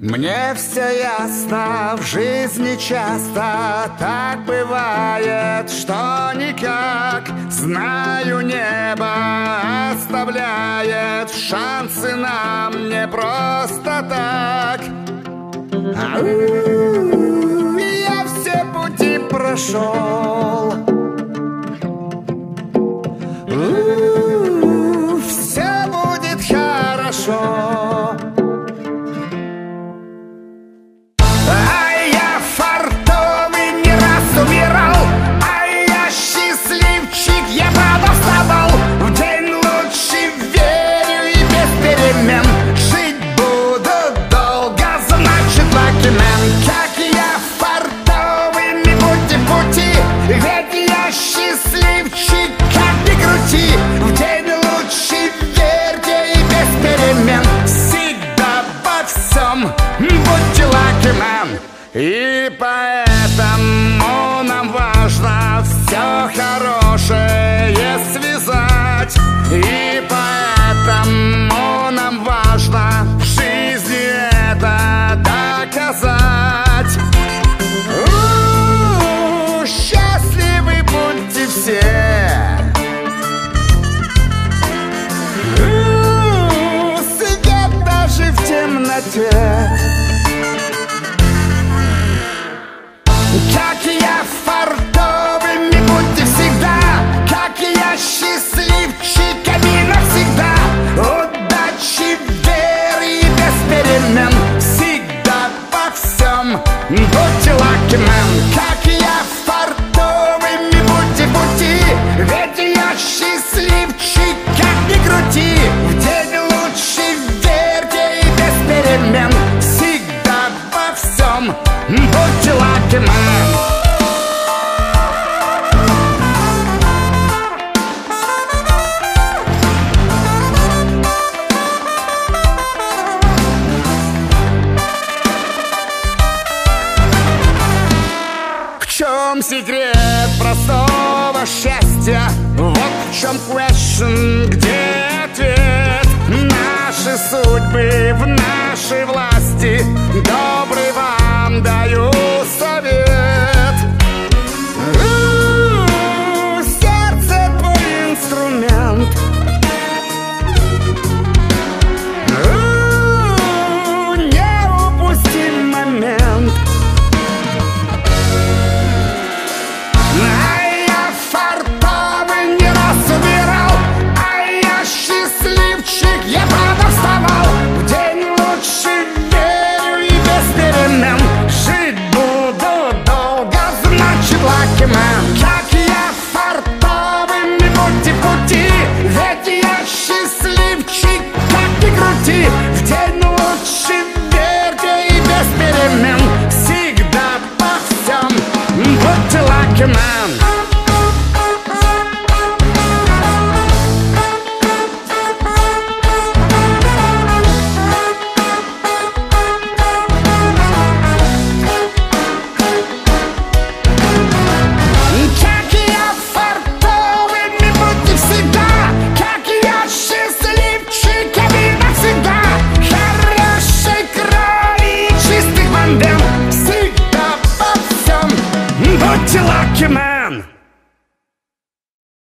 Мне все ясно, в жизни часто так бывает, что никак. Знаю, небо оставляет шансы нам не просто так. Я все пути прошел, все будет хорошо. Как я фартовыми пути, ведь я счастливчик, как ни крути. В день лучше верьте и без перемен, всегда во всем будьте lucky man. И поэтому нам важно все хорошее связать. И поэтому нам важно в жизни это доказать. Счастливы будьте все. Свет даже в темноте. Как я фартовыми будьте всегда, как я счастливчиками навсегда. Удачи, веры и без перемен, всегда во всем будьте lucky man. Как я фартовыми будьте пути, ведь я счастливчик, как ни крути. В день лучше верьте и без перемен, всегда во всем будьте lucky man. В чем секрет простого счастья? Вот в чем question, где ответ? Наши судьбы в нашей власти, добрый вам даю совет. Сердце твой инструмент, не упусти момент. Как я фартовыми будьте пути, ведь я счастливчик, как ни крути. В день лучше верьте и без перемен, всегда во всем будьте lucky man.